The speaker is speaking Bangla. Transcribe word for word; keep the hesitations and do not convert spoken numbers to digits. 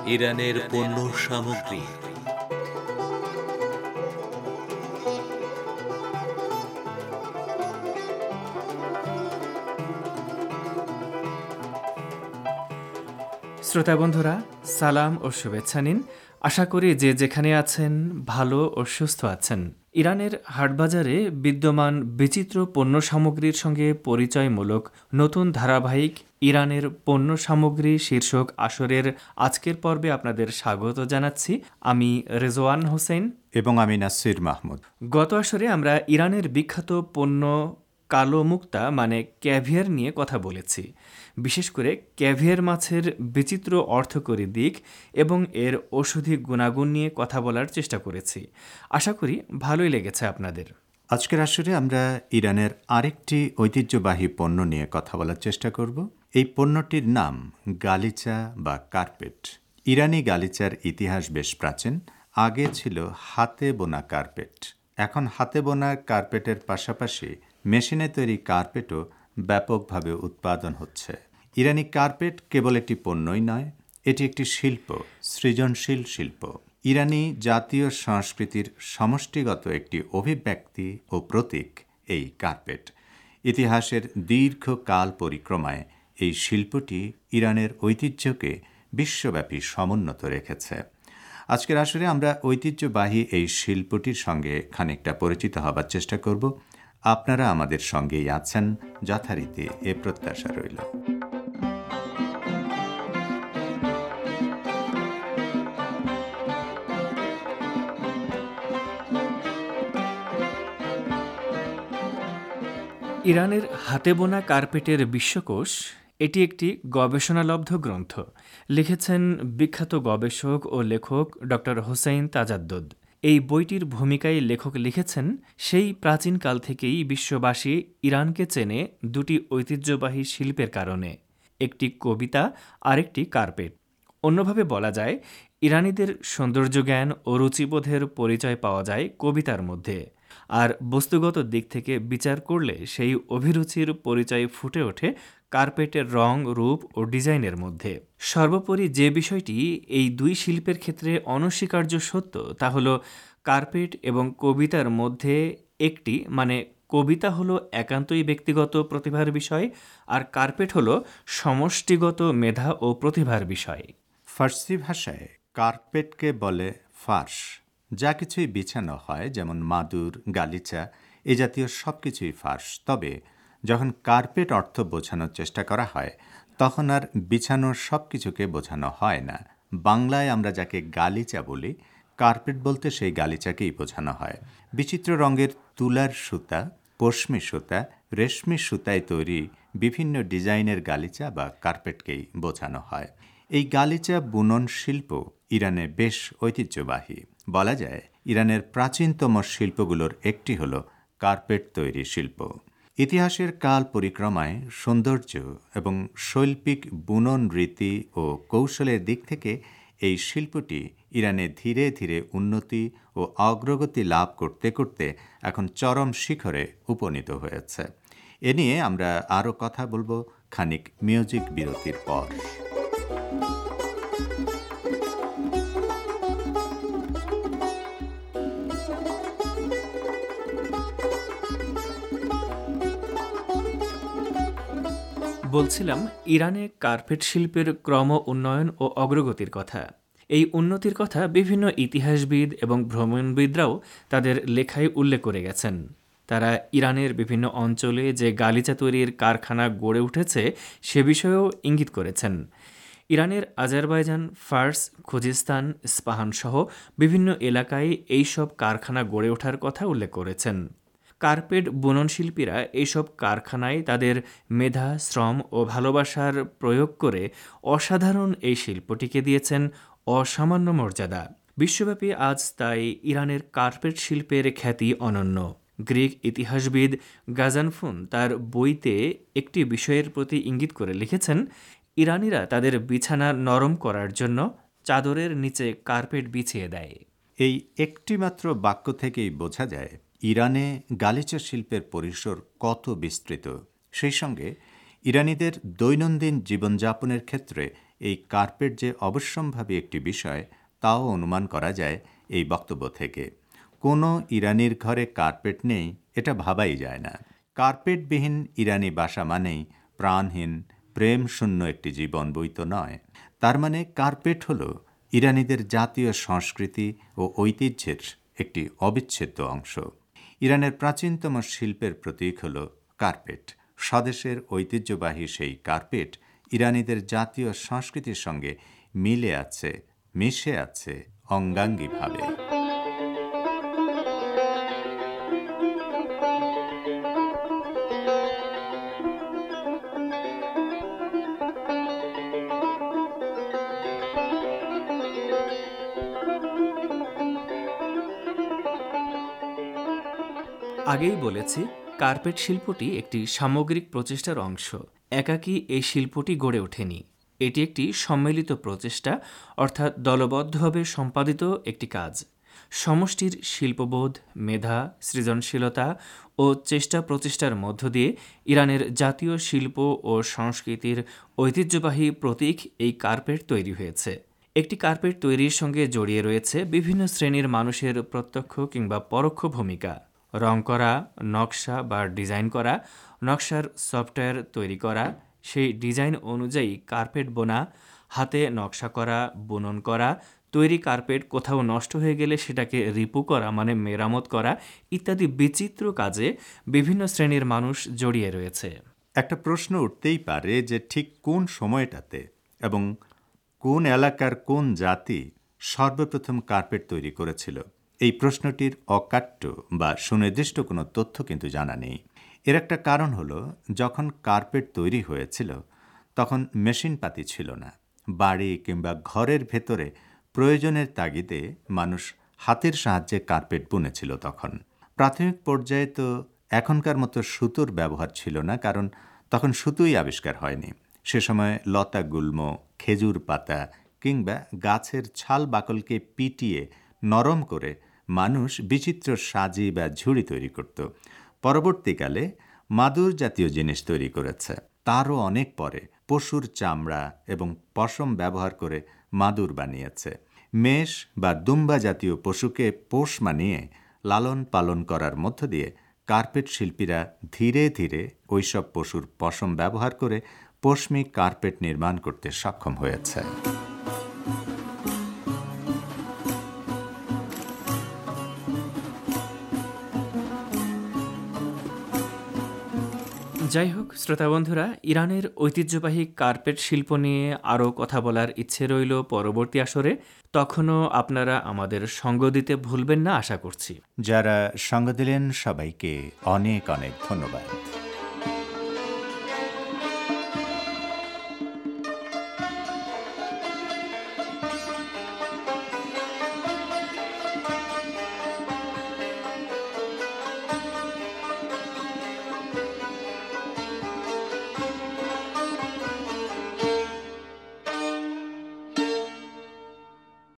ইরানের পণ্য সামগ্রী। শ্রোতা বন্ধুরা, সালাম ও শুভেচ্ছা নিন। আশা করি যে যেখানে আছেন ভালো ও সুস্থ আছেন। ইরানের হাটবাজারে বিদ্যমান বিচিত্র পণ্য সামগ্রীর সঙ্গে পরিচয়মূলক নতুন ধারাবাহিক ইরানের পণ্য সামগ্রী শীর্ষক আসরের আজকের পর্বে আপনাদের স্বাগত জানাচ্ছি। আমি রেজওয়ান হোসেন এবং আমি নাসির মাহমুদ। গত আসরে আমরা ইরানের বিখ্যাত পণ্য কালো মুক্তা মানে ক্যাভিয়ার নিয়ে কথা বলেছি। বিশেষ করে ক্যাভিয়ার মাছের বিচিত্র অর্থকরী দিক এবং এর ঔষধি গুণাগুণ নিয়ে কথা বলার চেষ্টা করেছি। আশা করি ভালোই লেগেছে আপনাদের। আজকের আসরে আমরা ইরানের আরেকটি ঐতিহ্যবাহী পণ্য নিয়ে কথা বলার চেষ্টা করব। এই পণ্যটির নাম গালিচা বা কার্পেট। ইরানি গালিচার ইতিহাস বেশ প্রাচীন। আগে ছিল হাতে বোনা কার্পেট। এখন হাতে বোনা কার্পেটের পাশাপাশি মেশিনে তৈরি কার্পেটও ব্যাপকভাবে উৎপাদন হচ্ছে। ইরানি কার্পেট কেবল একটি পণ্যই নয়, এটি একটি শিল্প, সৃজনশীল শিল্প। ইরানি জাতীয় সংস্কৃতির সমষ্টিগত একটি অভিব্যক্তি ও প্রতীক এই কার্পেট। ইতিহাসের দীর্ঘকাল পরিক্রমায় এই শিল্পটি ইরানের ঐতিহ্যকে বিশ্বব্যাপী সমুন্নত রেখেছে। আজকের আসরে আমরা ঐতিহ্যবাহী এই শিল্পটির সঙ্গে খানিকটা পরিচিত হবার চেষ্টা করব। আপনারা আমাদের সঙ্গেই আছেন, যথারীতি এ প্রত্যাশা রইল। ইরানের হাতে বোনা কার্পেটের বিশ্বকোষ এটি একটি গবেষণালব্ধ গ্রন্থ। লিখেছেন বিখ্যাত গবেষক ও লেখক ডক্টর হোসেইন তাজাদ্দুদ। এই বইটির ভূমিকায় লেখক লিখেছেন, সেই প্রাচীনকাল থেকেই বিশ্ববাসী ইরানকে চেনে দুটি ঐতিহ্যবাহী শিল্পের কারণে, একটি কবিতা আর একটি কার্পেট। অন্যভাবে বলা যায়, ইরানিদের সৌন্দর্যজ্ঞান ও রুচিবোধের পরিচয় পাওয়া যায় কবিতার মধ্যে, আর বস্তুগত দিক থেকে বিচার করলে সেই অভিরুচির পরিচয় ফুটে ওঠে কার্পেটের রং, রূপ ও ডিজাইনের মধ্যে। সর্বোপরি যে বিষয়টি এই দুই শিল্পের ক্ষেত্রে অনস্বীকার্য সত্য তা হল কার্পেট এবং কবিতার মধ্যে একটি মানে কবিতা হলো একান্তই ব্যক্তিগত প্রতিভার বিষয়, আর কার্পেট হলো সমষ্টিগত মেধা ও প্রতিভার বিষয়। ফার্সি ভাষায় কার্পেটকে বলে ফার্শ। যা কিছুই বিছানো হয়, যেমন মাদুর, গালিচা, এ জাতীয় সব কিছুই ফার্শ। তবে যখন কার্পেট অর্থ বোঝানোর চেষ্টা করা হয়, তখন আর বিছানোর সব কিছুকে বোঝানো হয় না। বাংলায় আমরা যাকে গালিচা বলি, কার্পেট বলতে সেই গালিচাকেই বোঝানো হয়। বিচিত্র রঙের তুলার সুতা, পশমি সুতা, রেশমি সুতায় তৈরি বিভিন্ন ডিজাইনের গালিচা বা কার্পেটকেই বোঝানো হয়। এই গালিচা বুনন শিল্প ইরানে বেশ ঐতিহ্যবাহী। বলা যায়, ইরানের প্রাচীনতম শিল্পগুলোর একটি হল কার্পেট তৈরি শিল্প। ইতিহাসের কাল পরিক্রমায় সৌন্দর্য এবং শৈল্পিক বুনন রীতি ও কৌশলের দিক থেকে এই শিল্পটি ইরানে ধীরে ধীরে উন্নতি ও অগ্রগতি লাভ করতে করতে এখন চরম শিখরে উপনীত হয়েছে। এ নিয়ে আমরা আরও কথা বলবো খানিক মিউজিক বিরতির পর। বলছিলাম ইরানে কার্পেট শিল্পের ক্রম উন্নয়ন ও অগ্রগতির কথা। এই উন্নতির কথা বিভিন্ন ইতিহাসবিদ এবং ভ্রমণবিদরাও তাদের লেখায় উল্লেখ করে গেছেন। তারা ইরানের বিভিন্ন অঞ্চলে যে গালিচা তৈরির কারখানা গড়ে উঠেছে সে বিষয়েও ইঙ্গিত করেছেন। ইরানের আজারবাইজান, ফার্স, খুজিস্তান, ইস্পাহান সহ বিভিন্ন এলাকায় এইসব কারখানা গড়ে ওঠার কথা উল্লেখ করেছেন। কার্পেট বুনন শিল্পীরা এইসব কারখানায় তাদের মেধা, শ্রম ও ভালোবাসার প্রয়োগ করে অসাধারণ এই শিল্পটিকে দিয়েছেন অসামান্য মর্যাদা। বিশ্বব্যাপী আজ তাই ইরানের কার্পেট শিল্পের খ্যাতি অনন্য। গ্রিক ইতিহাসবিদ গাজানফুন তার বইতে একটি বিষয়ের প্রতি ইঙ্গিত করে লিখেছেন, ইরানিরা তাদের বিছানা নরম করার জন্য চাদরের নিচে কার্পেট বিছিয়ে দেয়। এই একটিমাত্র বাক্য থেকেই বোঝা যায় ইরানে গালিচা শিল্পের পরিসর কত বিস্তৃত। সেই সঙ্গে ইরানিদের দৈনন্দিন জীবনযাপনের ক্ষেত্রে এই কার্পেট যে অবশ্যম্ভাবী একটি বিষয় তাও অনুমান করা যায় এই বক্তব্য থেকে। কোনো ইরানির ঘরে কার্পেট নেই এটা ভাবাই যায় না। কার্পেটবিহীন ইরানি বাসা মানেই প্রাণহীন, প্রেম শূন্য একটি জীবন বই তো নয়। তার মানে কার্পেট হল ইরানিদের জাতীয় সংস্কৃতি ও ঐতিহ্যের একটি অবিচ্ছেদ্য অংশ। ইরানের প্রাচীনতম শিল্পের প্রতীক হল কার্পেট। স্বদেশের ঐতিহ্যবাহী সেই কার্পেট ইরানিদের জাতীয় সংস্কৃতির সঙ্গে মিলে আছে, মিশে আছে অঙ্গাঙ্গিভাবে। আগেই বলেছি, কার্পেট শিল্পটি একটি সামগ্রিক প্রচেষ্টার অংশ। একাকী এই শিল্পটি গড়ে ওঠেনি। এটি একটি সম্মিলিত প্রচেষ্টা, অর্থাৎ দলবদ্ধভাবে সম্পাদিত একটি কাজ। সমষ্টির শিল্পবোধ, মেধা, সৃজনশীলতা ও চেষ্টা প্রচেষ্টার মধ্য দিয়ে ইরানের জাতীয় শিল্প ও সংস্কৃতির ঐতিহ্যবাহী প্রতীক এই কার্পেট তৈরি হয়েছে। একটি কার্পেট তৈরির সঙ্গে জড়িয়ে রয়েছে বিভিন্ন শ্রেণীর মানুষের প্রত্যক্ষ কিংবা পরোক্ষ ভূমিকা। রং করা, নকশা বা ডিজাইন করা, নকশার সফটওয়্যার তৈরি করা, সেই ডিজাইন অনুযায়ী কার্পেট বোনা, হাতে নকশা করা, বুনন করা, তৈরি কার্পেট কোথাও নষ্ট হয়ে গেলে সেটাকে রিপু করা মানে মেরামত করা ইত্যাদি বিচিত্র কাজে বিভিন্ন শ্রেণীর মানুষ জড়িয়ে রয়েছে। একটা প্রশ্ন উঠতেই পারে যে ঠিক কোন সময়টাতে এবং কোন এলাকার কোন জাতি সর্বপ্রথম কার্পেট তৈরি করেছিল। এই প্রশ্নটির অকাট্য বা সুনির্দিষ্ট কোনো তথ্য কিন্তু জানা নেই। এর একটা কারণ হলো, যখন কার্পেট তৈরি হয়েছিল তখন মেশিনপাতি ছিল না। বাড়ি কিংবা ঘরের ভেতরে প্রয়োজনের তাগিদে মানুষ হাতের সাহায্যে কার্পেট বুনেছিল। তখন প্রাথমিক পর্যায়ে তো এখনকার মতো সুতোর ব্যবহার ছিল না, কারণ তখন সুতোই আবিষ্কার হয়নি। সে সময় লতা গুল্ম, খেজুর পাতা কিংবা গাছের ছাল বাকলকে পিটিয়ে নরম করে মানুষ বিচিত্র সাজি বা ঝুড়ি তৈরি করত। পরবর্তীকালে মাদুর জাতীয় জিনিস তৈরি করেছে। তারও অনেক পরে পশুর চামড়া এবং পশম ব্যবহার করে মাদুর বানিয়েছে। মেষ বা দুম্বা জাতীয় পশুকে পোষ মানিয়ে লালন পালন করার মধ্য দিয়ে কার্পেট শিল্পীরা ধীরে ধীরে ওইসব পশুর পশম ব্যবহার করে পশমি কার্পেট নির্মাণ করতে সক্ষম হয়েছে। যাই হোক শ্রোতা বন্ধুরা, ইরানের ঐতিহ্যবাহী কার্পেট শিল্প নিয়ে আরও কথা বলার ইচ্ছে রইল পরবর্তী আসরে। তখনও আপনারা আমাদের সঙ্গ দিতে ভুলবেন না আশা করছি। যারা সঙ্গ দিলেন সবাইকে অনেক অনেক ধন্যবাদ।